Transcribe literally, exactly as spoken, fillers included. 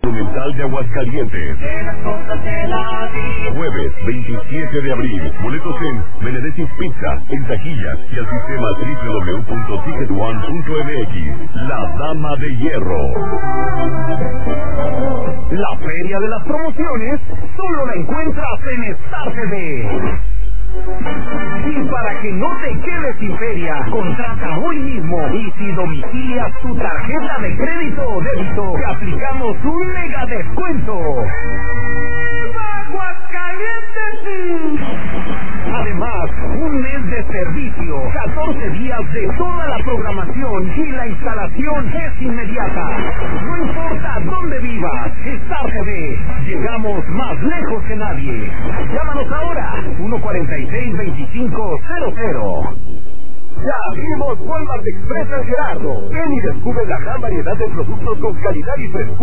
Monumental de Aguascalientes. Jueves veintisiete de abril. Boletos en Benedetti's Pizza, en taquillas y al sistema doble u doble u doble u punto ticket one punto m x. La Dama de Hierro. La feria de las promociones solo la encuentras en Star T V. Y para que no te quedes sin feria, contrata hoy mismo y si domicilias tu tarjeta de crédito o débito, te aplicamos un mega descuento. ¡Aguascalientes! Además, un mes de servicio, catorce días de toda la programación y la instalación es inmediata. No importa dónde vivas, Star T V, llegamos más lejos que nadie. Llámanos ahora, uno cuarenta y seis veinticinco cero cero. Ya abrimos Walmart Express San Gerardo. Ven y descubre la gran variedad de productos con calidad y frescura.